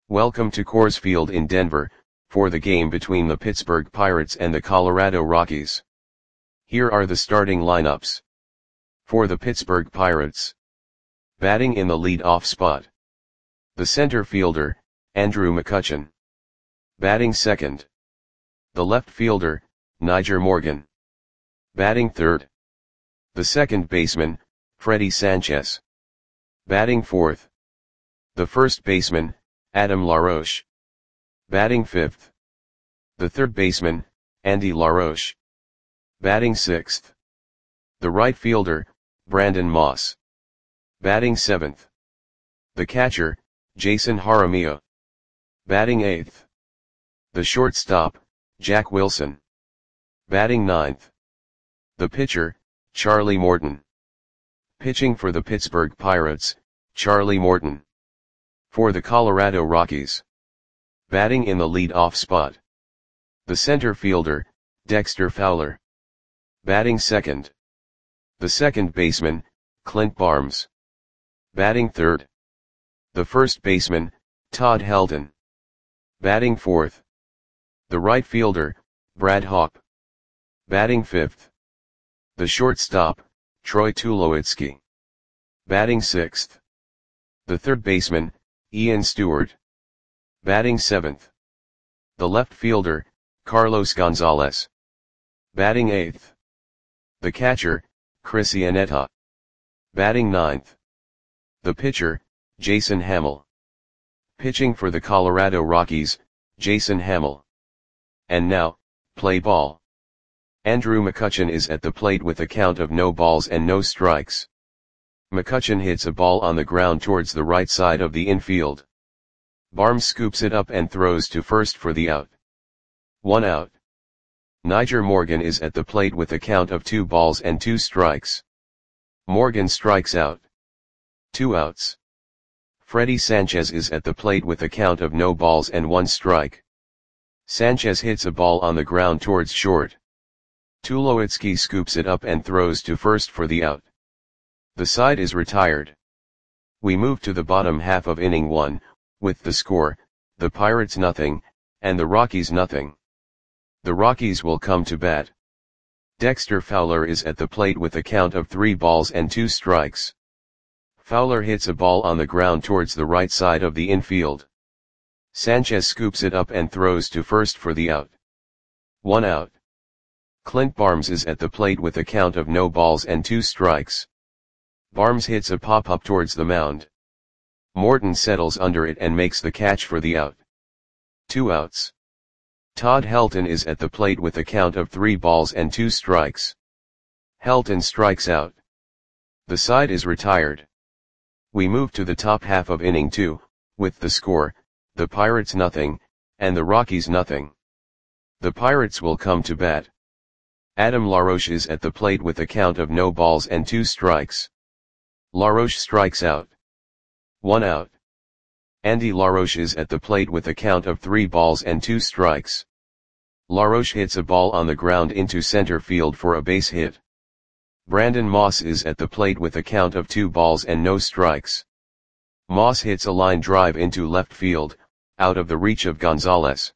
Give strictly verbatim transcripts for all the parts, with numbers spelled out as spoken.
Welcome to Coors Field in Denver, for the game between the Pittsburgh Pirates and the Colorado Rockies. Here are the starting lineups. For the Pittsburgh Pirates. Batting in the lead-off spot. The center fielder, Andrew McCutchen. Batting second. The left fielder, Nyjer Morgan. Batting third. The second baseman, Freddie Sanchez. Batting fourth. The first baseman, Adam LaRoche. Batting fifth. The third baseman, Andy LaRoche. Batting sixth. The right fielder, Brandon Moss. Batting seventh. The catcher, Jason Jaramillo. Batting eighth. The shortstop, Jack Wilson. Batting ninth. The pitcher, Charlie Morton. Pitching for the Pittsburgh Pirates, Charlie Morton. For the Colorado Rockies. Batting in the lead-off spot. The center fielder, Dexter Fowler. Batting second. The second baseman, Clint Barnes. Batting third. The first baseman, Todd Helton. Batting fourth. The right fielder, Brad Hawpe. Batting fifth. The shortstop, Troy Tulowitzki. Batting sixth. The third baseman, Ian Stewart. Batting seventh. The left fielder, Carlos Gonzalez. Batting eighth. The catcher, Chris Iannetta. Batting ninth. The pitcher, Jason Hammel. Pitching for the Colorado Rockies, Jason Hammel. And now, play ball. Andrew McCutchen is at the plate with a count of no balls and no strikes. McCutchen hits a ball on the ground towards the right side of the infield. Barnes scoops it up and throws to first for the out. One out. Nyjer Morgan is at the plate with a count of two balls and two strikes. Morgan strikes out. Two outs. Freddie Sanchez is at the plate with a count of no balls and one strike. Sanchez hits a ball on the ground towards short. Tulowitzki scoops it up and throws to first for the out. The side is retired. We move to the bottom half of inning one, with the score, the Pirates nothing, and the Rockies nothing. The Rockies will come to bat. Dexter Fowler is at the plate with a count of three balls and two strikes. Fowler hits a ball on the ground towards the right side of the infield. Sanchez scoops it up and throws to first for the out. One out. Clint Barnes is at the plate with a count of no balls and two strikes. Barnes hits a pop-up towards the mound. Morton settles under it and makes the catch for the out. Two outs. Todd Helton is at the plate with a count of three balls and two strikes. Helton strikes out. The side is retired. We move to the top half of inning two, with the score, the Pirates nothing, and the Rockies nothing. The Pirates will come to bat. Adam LaRoche is at the plate with a count of no balls and two strikes. LaRoche strikes out. One out. Andy LaRoche is at the plate with a count of three balls and two strikes. LaRoche hits a ball on the ground into center field for a base hit. Brandon Moss is at the plate with a count of two balls and no strikes. Moss hits a line drive into left field, out of the reach of Gonzalez.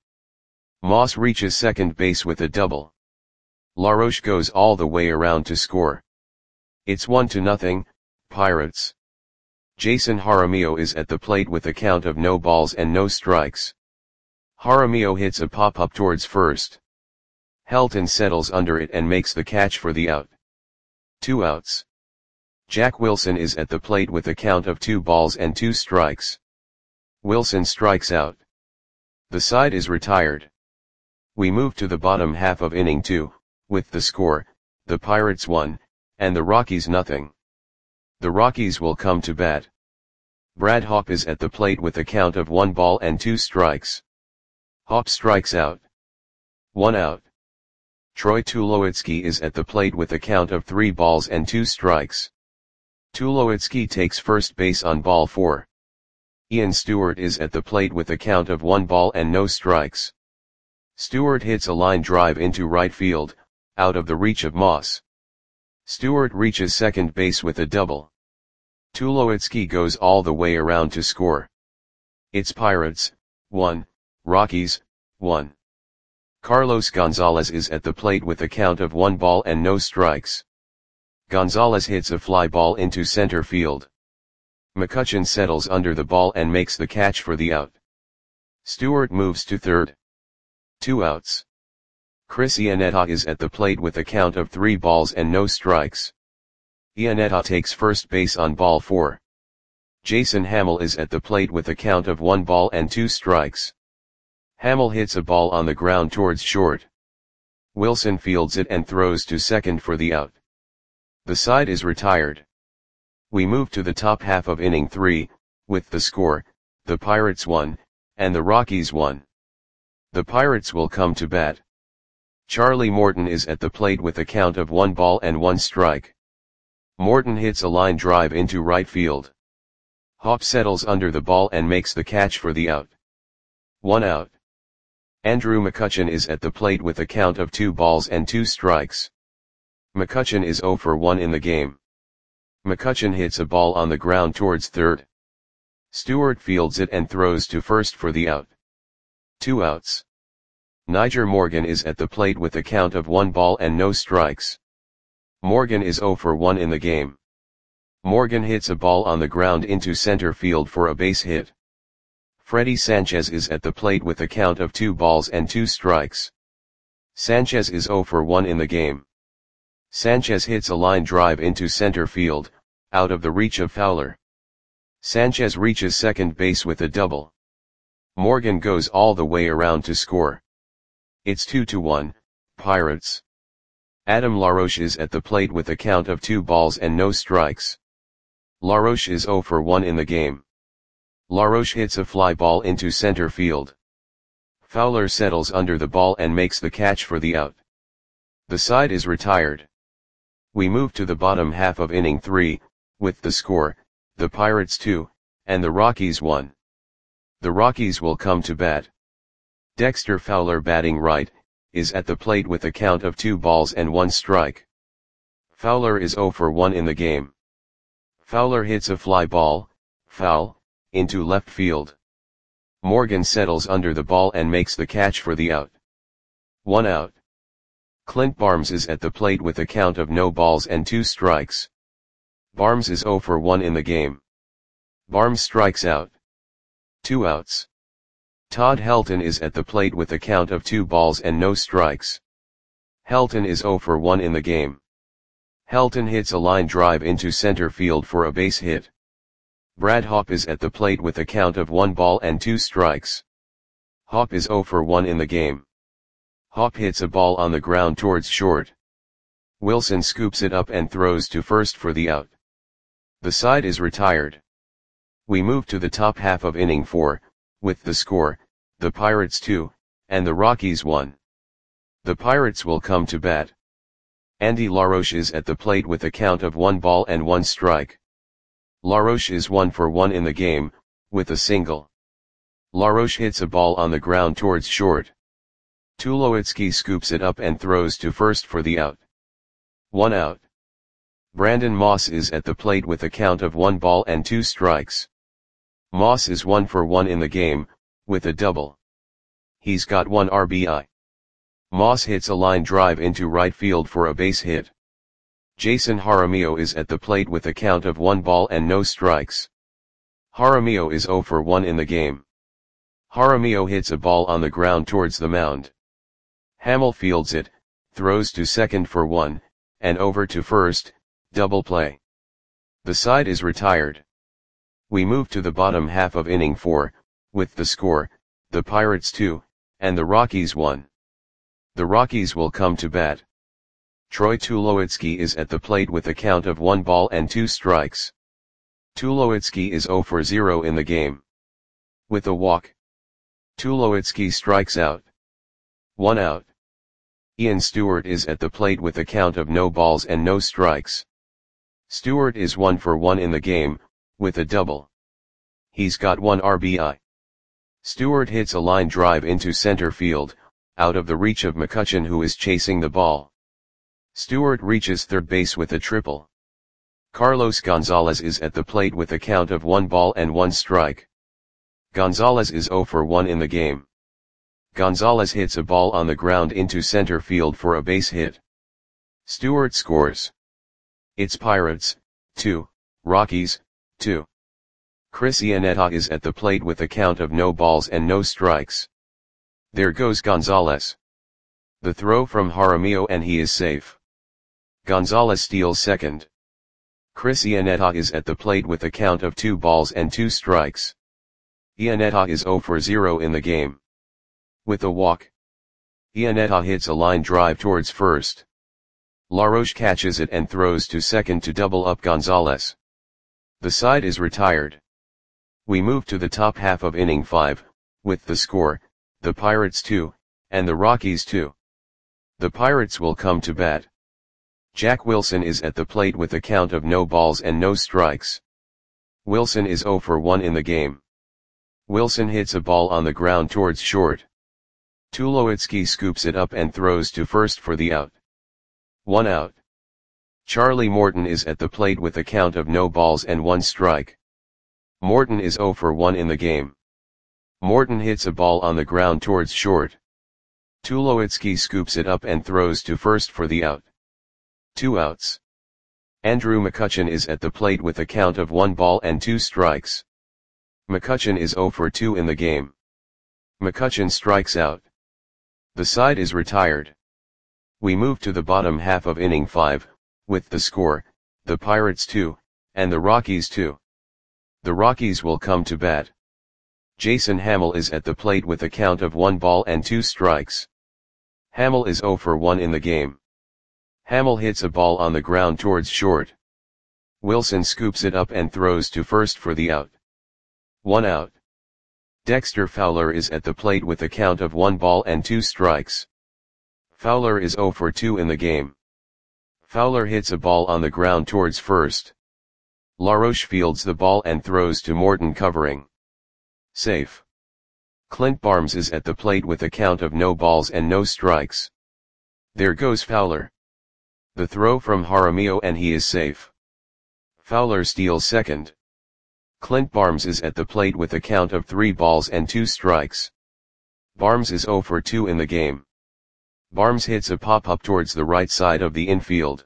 Moss reaches second base with a double. LaRoche goes all the way around to score. It's one to nothing, Pirates. Jason Jaramillo is at the plate with a count of no balls and no strikes. Jaramillo hits a pop-up towards first. Helton settles under it and makes the catch for the out. Two outs. Jack Wilson is at the plate with a count of two balls and two strikes. Wilson strikes out. The side is retired. We move to the bottom half of inning two, with the score, the Pirates one, and the Rockies nothing. The Rockies will come to bat. Brad Hawpe is at the plate with a count of one ball and two strikes. Hawpe strikes out. One out. Troy Tulowitzki is at the plate with a count of three balls and two strikes. Tulowitzki takes first base on ball four. Ian Stewart is at the plate with a count of one ball and no strikes. Stewart hits a line drive into right field, out of the reach of Moss. Stewart reaches second base with a double. Tulowitzki goes all the way around to score. It's Pirates, one, Rockies, one. Carlos Gonzalez is at the plate with a count of one ball and no strikes. Gonzalez hits a fly ball into center field. McCutchen settles under the ball and makes the catch for the out. Stewart moves to third. Two outs. Chris Iannetta is at the plate with a count of three balls and no strikes. Iannetta takes first base on ball four. Jason Hammel is at the plate with a count of one ball and two strikes. Hammel hits a ball on the ground towards short. Wilson fields it and throws to second for the out. The side is retired. We move to the top half of inning three, with the score, the Pirates one, and the Rockies one. The Pirates will come to bat. Charlie Morton is at the plate with a count of one ball and one strike. Morton hits a line drive into right field. Hop settles under the ball and makes the catch for the out. One out. Andrew McCutchen is at the plate with a count of two balls and two strikes. McCutchen is oh for one in the game. McCutchen hits a ball on the ground towards third. Stewart fields it and throws to first for the out. Two outs. Nyjer Morgan is at the plate with a count of one ball and no strikes. Morgan is oh for one in the game. Morgan hits a ball on the ground into center field for a base hit. Freddie Sanchez is at the plate with a count of two balls and two strikes. Sanchez is oh for one in the game. Sanchez hits a line drive into center field, out of the reach of Fowler. Sanchez reaches second base with a double. Morgan goes all the way around to score. It's two to one, Pirates. Adam LaRoche is at the plate with a count of two balls and no strikes. LaRoche is oh for one in the game. LaRoche hits a fly ball into center field. Fowler settles under the ball and makes the catch for the out. The side is retired. We move to the bottom half of inning three, with the score, the Pirates two, and the Rockies one. The Rockies will come to bat. Dexter Fowler, batting right, is at the plate with a count of two balls and one strike. Fowler is oh for one in the game. Fowler hits a fly ball, foul, into left field. Morgan settles under the ball and makes the catch for the out. One out. Clint Barnes is at the plate with a count of no balls and two strikes. Barnes is oh for one in the game. Barnes strikes out. Two outs. Todd Helton is at the plate with a count of two balls and no strikes. Helton is oh for one in the game. Helton hits a line drive into center field for a base hit. Brad Hawpe is at the plate with a count of one ball and two strikes. Hawpe is oh for one in the game. Hawpe hits a ball on the ground towards short. Wilson scoops it up and throws to first for the out. The side is retired. We move to the top half of inning four, with the score, the Pirates two, and the Rockies one. The Pirates will come to bat. Andy LaRoche is at the plate with a count of one ball and one strike. LaRoche is one for one in the game, with a single. LaRoche hits a ball on the ground towards short. Tulowitzki scoops it up and throws to first for the out. One out. Brandon Moss is at the plate with a count of one ball and two strikes. Moss is one for one in the game, with a double. He's got one R B I. Moss hits a line drive into right field for a base hit. Jason Jaramillo is at the plate with a count of one ball and no strikes. Jaramillo is oh for one in the game. Jaramillo hits a ball on the ground towards the mound. Hammel fields it, throws to second for one, and over to first, double play. The side is retired. We move to the bottom half of inning four, with the score, the Pirates two, and the Rockies one. The Rockies will come to bat. Troy Tulowitzki is at the plate with a count of one ball and two strikes. Tulowitzki is oh for zero in the game. With a walk. Tulowitzki strikes out. One out. Ian Stewart is at the plate with a count of no balls and no strikes. Stewart is one for one in the game, with a double. He's got one R B I. Stewart hits a line drive into center field, out of the reach of McCutchen, who is chasing the ball. Stewart reaches third base with a triple. Carlos Gonzalez is at the plate with a count of one ball and one strike. Gonzalez is zero for one in the game. Gonzalez hits a ball on the ground into center field for a base hit. Stewart scores. It's Pirates, two, Rockies, two. Chris Iannetta is at the plate with a count of no balls and no strikes. There goes Gonzalez. The throw from Jaramillo and he is safe. Gonzalez steals second. Chris Iannetta is at the plate with a count of two balls and two strikes. Iannetta is zero for zero in the game. With a walk, Iannetta hits a line drive towards first. LaRoche catches it and throws to second to double up Gonzalez. The side is retired. We move to the top half of inning five, with the score, the Pirates two, and the Rockies two. The Pirates will come to bat. Jack Wilson is at the plate with a count of no balls and no strikes. Wilson is zero for one in the game. Wilson hits a ball on the ground towards short. Tulowitzki scoops it up and throws to first for the out. One out. Charlie Morton is at the plate with a count of no balls and one strike. Morton is zero for one in the game. Morton hits a ball on the ground towards short. Tulowitzki scoops it up and throws to first for the out. Two outs. Andrew McCutchen is at the plate with a count of one ball and two strikes. McCutchen is zero for two in the game. McCutchen strikes out. The side is retired. We move to the bottom half of inning five, with the score, the Pirates two, and the Rockies two. The Rockies will come to bat. Jason Hammel is at the plate with a count of one ball and two strikes. Hammel is zero for one in the game. Hammel hits a ball on the ground towards short. Wilson scoops it up and throws to first for the out. One out. Dexter Fowler is at the plate with a count of one ball and two strikes. Fowler is zero for two in the game. Fowler hits a ball on the ground towards first. LaRoche fields the ball and throws to Morton covering. Safe. Clint Barnes is at the plate with a count of no balls and no strikes. There goes Fowler. The throw from Jaramillo and he is safe. Fowler steals second. Clint Barnes is at the plate with a count of three balls and two strikes. Barnes is zero for two in the game. Barnes hits a pop-up towards the right side of the infield.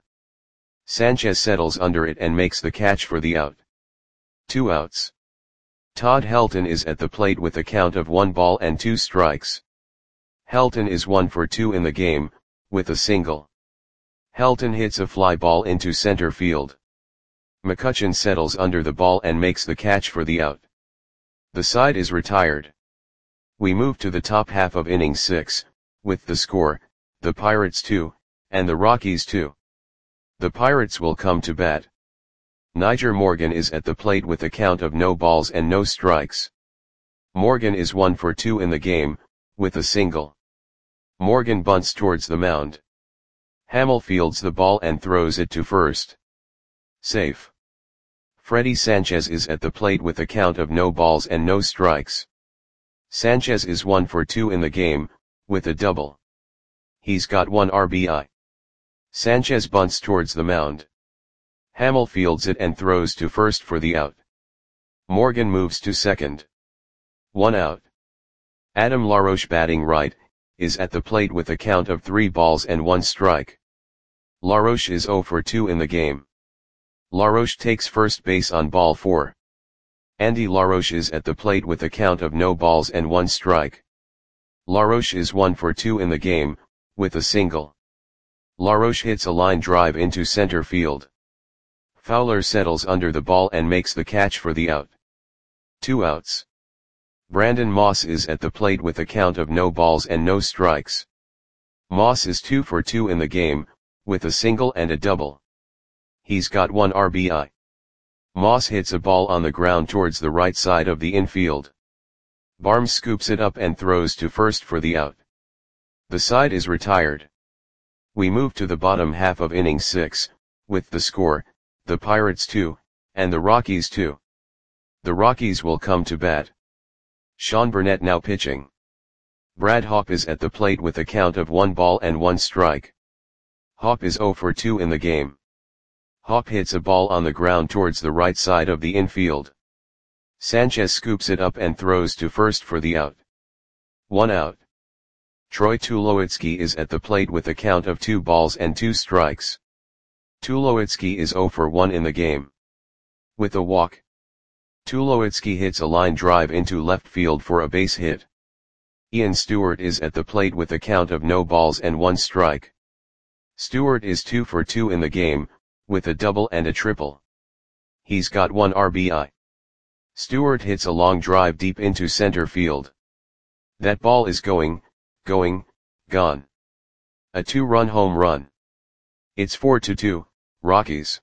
Sanchez settles under it and makes the catch for the out. Two outs. Todd Helton is at the plate with a count of one ball and two strikes. Helton is one for two in the game, with a single. Helton hits a fly ball into center field. McCutchen settles under the ball and makes the catch for the out. The side is retired. We move to the top half of inning six, with the score, the Pirates two, and the Rockies two. The Pirates will come to bat. Niger Morgan is at the plate with a count of no balls and no strikes. Morgan is one for two in the game, with a single. Morgan bunts towards the mound. Hammel fields the ball and throws it to first. Safe. Freddie Sanchez is at the plate with a count of no balls and no strikes. Sanchez is one for two in the game, with a double. He's got one R B I. Sanchez bunts towards the mound. Hammel fields it and throws to first for the out. Morgan moves to second. One out. Adam LaRoche, batting right, is at the plate with a count of three balls and one strike. LaRoche is zero for two in the game. LaRoche takes first base on ball four. Andy LaRoche is at the plate with a count of no balls and one strike. LaRoche is one for two in the game, with a single. LaRoche hits a line drive into center field. Fowler settles under the ball and makes the catch for the out. Two outs. Brandon Moss is at the plate with a count of no balls and no strikes. Moss is two for two in the game, with a single and a double. He's got one R B I. Moss hits a ball on the ground towards the right side of the infield. Barnes scoops it up and throws to first for the out. The side is retired. We move to the bottom half of inning six, with the score, the Pirates two, and the Rockies two. The Rockies will come to bat. Sean Burnett now pitching. Brad Hawpe is at the plate with a count of one ball and one strike. Hawpe is zero for two in the game. Hawpe hits a ball on the ground towards the right side of the infield. Sanchez scoops it up and throws to first for the out. One out. Troy Tulowitzki is at the plate with a count of two balls and two strikes. Tulowitzki is zero for one in the game. With a walk, Tulowitzki hits a line drive into left field for a base hit. Ian Stewart is at the plate with a count of no balls and one strike. Stewart is two for two in the game, with a double and a triple. He's got one R B I. Stewart hits a long drive deep into center field. That ball is going, going, gone. A two-run home run. It's four to two, Rockies.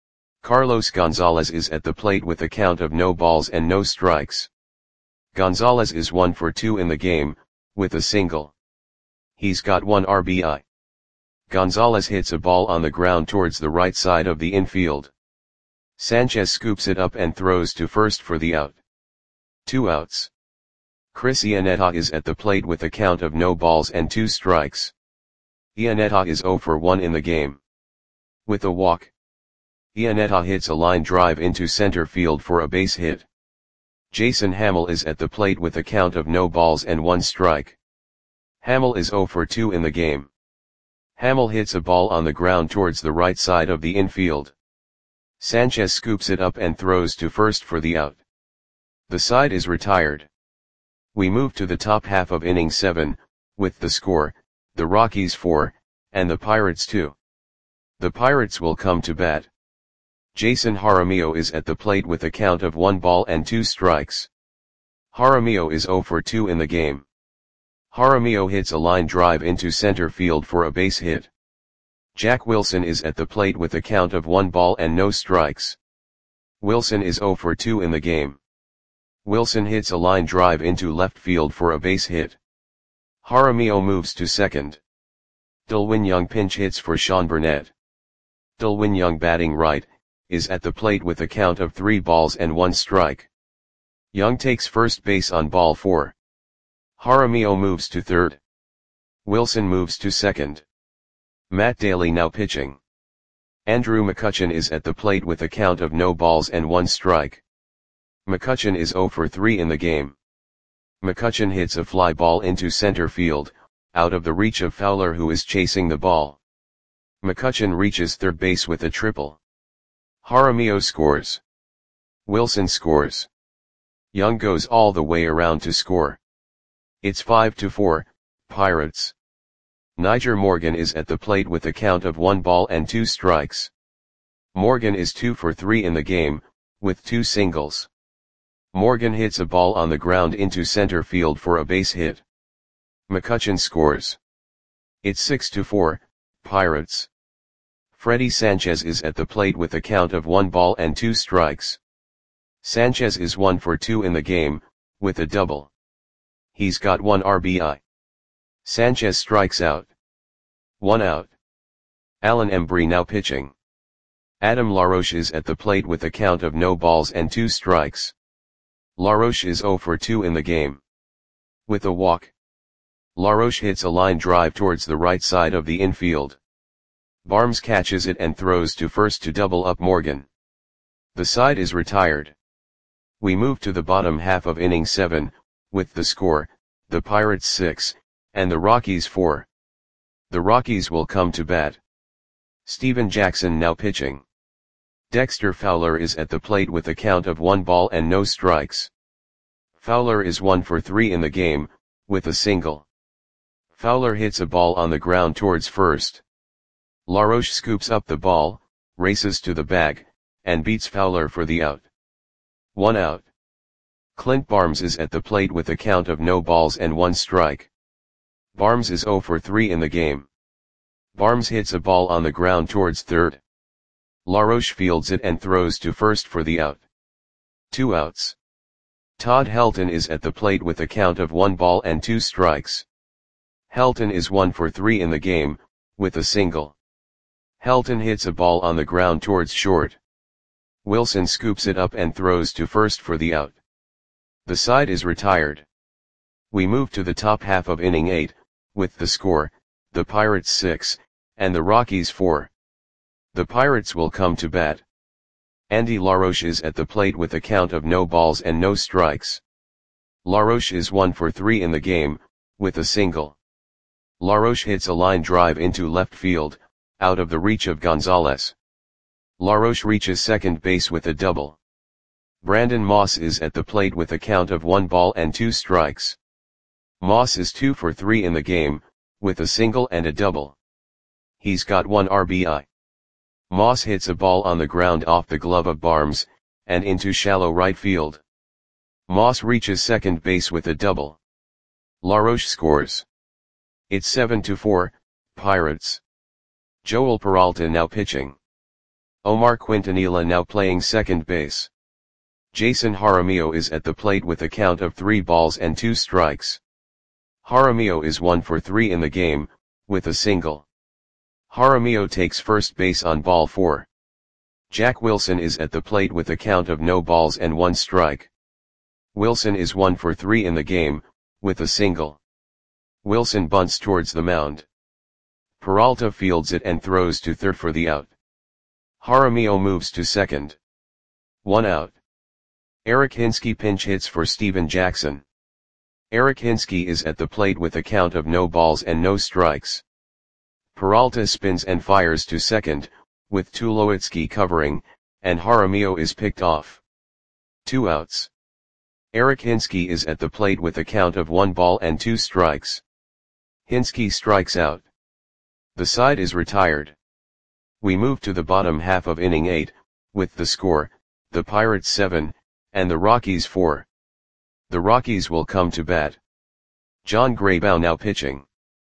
Carlos Gonzalez is at the plate with a count of no balls and no strikes. Gonzalez is one for two in the game, with a single. He's got one R B I. Gonzalez hits a ball on the ground towards the right side of the infield. Sanchez scoops it up and throws to first for the out. Two outs. Chris Iannetta is at the plate with a count of no balls and two strikes. Iannetta is zero for one in the game. With a walk, Iannetta hits a line drive into center field for a base hit. Jason Hammel is at the plate with a count of no balls and one strike. Hammel is zero for two in the game. Hammel hits a ball on the ground towards the right side of the infield. Sanchez scoops it up and throws to first for the out. The side is retired. We move to the top half of inning seven, with the score, the Rockies four, and the Pirates two. The Pirates will come to bat. Jason Jaramillo is at the plate with a count of one ball and two strikes. Jaramillo is zero for two in the game. Jaramillo hits a line drive into center field for a base hit. Jack Wilson is at the plate with a count of one ball and no strikes. Wilson is zero for two in the game. Wilson hits a line drive into left field for a base hit. Jaramillo moves to second. Delwin Young pinch hits for Sean Burnett. Delwin Young, batting right, is at the plate with a count of three balls and one strike. Young takes first base on ball four. Jaramillo moves to third. Wilson moves to second. Matt Daly now pitching. Andrew McCutchen is at the plate with a count of no balls and one strike. McCutchen is zero for three in the game. McCutchen hits a fly ball into center field, out of the reach of Fowler, who is chasing the ball. McCutchen reaches third base with a triple. Jaramillo scores. Wilson scores. Young goes all the way around to score. It's five to four, Pirates. Nyjer Morgan is at the plate with a count of one ball and two strikes. Morgan is two for three in the game, with two singles. Morgan hits a ball on the ground into center field for a base hit. McCutchen scores. It's six to four, Pirates. Freddie Sanchez is at the plate with a count of one ball and two strikes. Sanchez is one for two in the game, with a double. He's got one R B I. Sanchez strikes out. One out. Alan Embry now pitching. Adam LaRoche is at the plate with a count of no balls and two strikes. LaRoche is zero for two in the game. With a walk, LaRoche hits a line drive towards the right side of the infield. Barnes catches it and throws to first to double up Morgan. The side is retired. We move to the bottom half of inning seven, with the score, the Pirates six, and the Rockies four. The Rockies will come to bat. Steven Jackson now pitching. Dexter Fowler is at the plate with a count of one ball and no strikes. Fowler is one for three in the game, with a single. Fowler hits a ball on the ground towards first. LaRoche scoops up the ball, races to the bag, and beats Fowler for the out. One out. Clint Barnes is at the plate with a count of no balls and one strike. Barnes is zero for three in the game. Barnes hits a ball on the ground towards third. LaRoche fields it and throws to first for the out. Two outs. Todd Helton is at the plate with a count of one ball and two strikes. Helton is one for three in the game, with a single. Helton hits a ball on the ground towards short. Wilson scoops it up and throws to first for the out. The side is retired. We move to the top half of inning eight, with the score, the Pirates six, and the Rockies four. The Pirates will come to bat. Andy Laroche is at the plate with a count of no balls and no strikes. Laroche is one for three in the game, with a single. Laroche hits a line drive into left field, out of the reach of Gonzalez. Laroche reaches second base with a double. Brandon Moss is at the plate with a count of one ball and two strikes. Moss is two for three in the game, with a single and a double. He's got one R B I. Moss hits a ball on the ground off the glove of Barnes, and into shallow right field. Moss reaches second base with a double. Laroche scores. It's seven to four, Pirates. Joel Peralta now pitching. Omar Quintanilla now playing second base. Jason Jaramillo is at the plate with a count of three balls and two strikes. Jaramillo is one for three in the game, with a single. Jaramillo takes first base on ball four. Jack Wilson is at the plate with a count of no balls and one strike. Wilson is one for three in the game, with a single. Wilson bunts towards the mound. Peralta fields it and throws to third for the out. Jaramillo moves to second. One out. Eric Hinske pinch hits for Steven Jackson. Eric Hinske is at the plate with a count of no balls and no strikes. Peralta spins and fires to second, with Tulowitzki covering, and Jaramillo is picked off. Two outs. Eric Hinske is at the plate with a count of one ball and two strikes. Hinske strikes out. The side is retired. We move to the bottom half of inning eight, with the score, the Pirates seven, and the Rockies four. The Rockies will come to bat. John Graybow now pitching.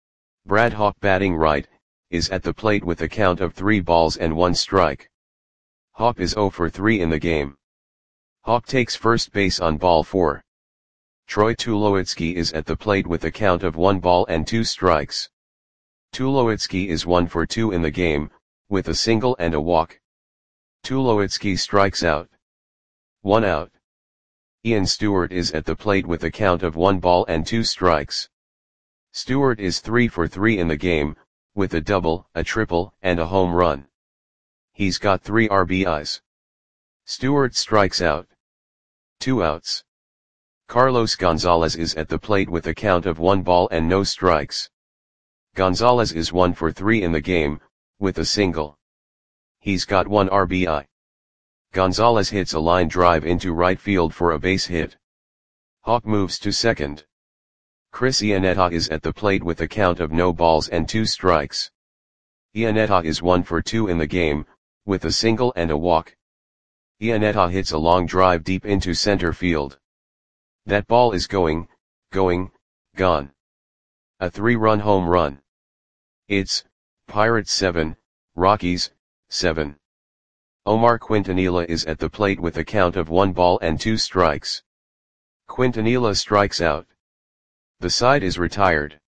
Brad Hawk batting right, is at the plate with a count of three balls and one strike. Hawk is zero for three in the game. Hawk takes first base on ball four. Troy Tulowitzki is at the plate with a count of one ball and two strikes. Tulowitzki is one for two in the game, with a single and a walk. Tulowitzki strikes out. One out. Ian Stewart is at the plate with a count of one ball and two strikes. Stewart is three for three in the game, with a double, a triple, and a home run. He's got three R B Is. Stewart strikes out. Two outs. Carlos Gonzalez is at the plate with a count of one ball and no strikes. Gonzalez is one for three in the game, with a single. He's got one R B I. Gonzalez hits a line drive into right field for a base hit. Hawk moves to second. Chris Iannetta is at the plate with a count of no balls and two strikes. Iannetta is one for two in the game, with a single and a walk. Iannetta hits a long drive deep into center field. That ball is going, going, gone. A three-run home run. It's Pirates seven, Rockies seven. Omar Quintanilla is at the plate with a count of one ball and two strikes. Quintanilla strikes out. The side is retired.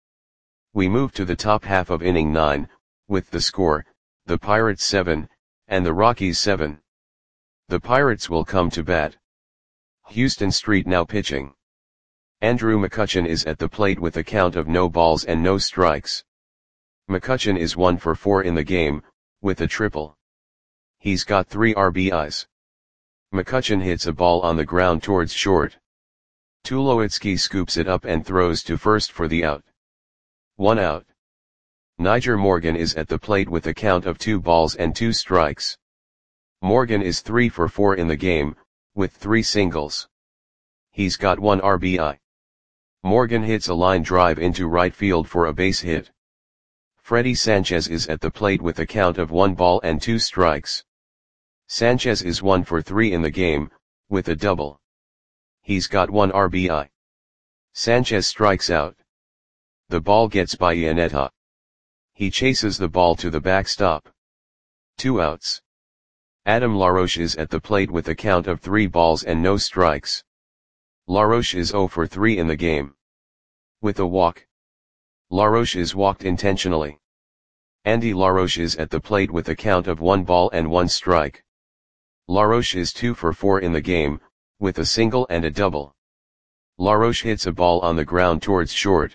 We move to the top half of inning nine, with the score, the Pirates seven, and the Rockies seven. The Pirates will come to bat. Houston Street now pitching. Andrew McCutchen is at the plate with a count of no balls and no strikes. McCutchen is one for four in the game, with a triple. He's got three R B Is. McCutchen hits a ball on the ground towards short. Tulowitzki scoops it up and throws to first for the out. One out. Niger Morgan is at the plate with a count of two balls and two strikes. Morgan is three for four in the game, with three singles. He's got one R B I. Morgan hits a line drive into right field for a base hit. Freddie Sanchez is at the plate with a count of one ball and two strikes. Sanchez is one for three in the game, with a double. He's got one R B I. Sanchez strikes out. The ball gets by Iannetta. He chases the ball to the backstop. Two outs. Adam Laroche is at the plate with a count of three balls and no strikes. Laroche is zero for three in the game. With a walk. Laroche is walked intentionally. Andy Laroche is at the plate with a count of one ball and one strike. Laroche is two for four in the game, with a single and a double. Laroche hits a ball on the ground towards short.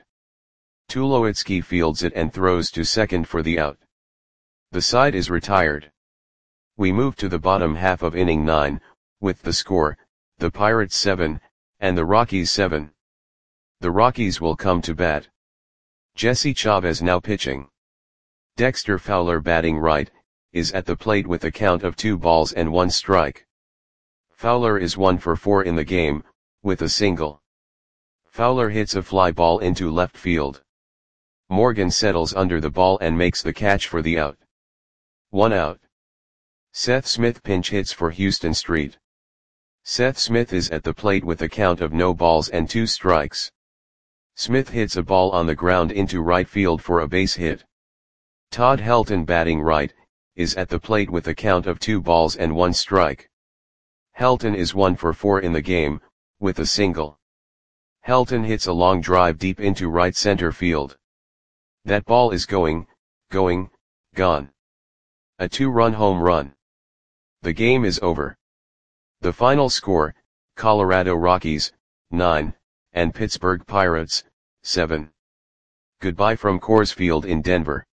Tulowitzki fields it and throws to second for the out. The side is retired. We move to the bottom half of inning nine, with the score, the Pirates seven, and the Rockies seven. The Rockies will come to bat. Jesse Chavez now pitching. Dexter Fowler batting right, is at the plate with a count of two balls and one strike. Fowler is one for four in the game, with a single. Fowler hits a fly ball into left field. Morgan settles under the ball and makes the catch for the out. One out. Seth Smith pinch hits for Houston Street. Seth Smith is at the plate with a count of no balls and two strikes. Smith hits a ball on the ground into right field for a base hit. Todd Helton batting right, is at the plate with a count of two balls and one strike. Helton is one for four in the game, with a single. Helton hits a long drive deep into right center field. That ball is going, going, gone. A two-run home run. The game is over. The final score, Colorado Rockies, nine, and Pittsburgh Pirates, seven. Goodbye from Coors Field in Denver.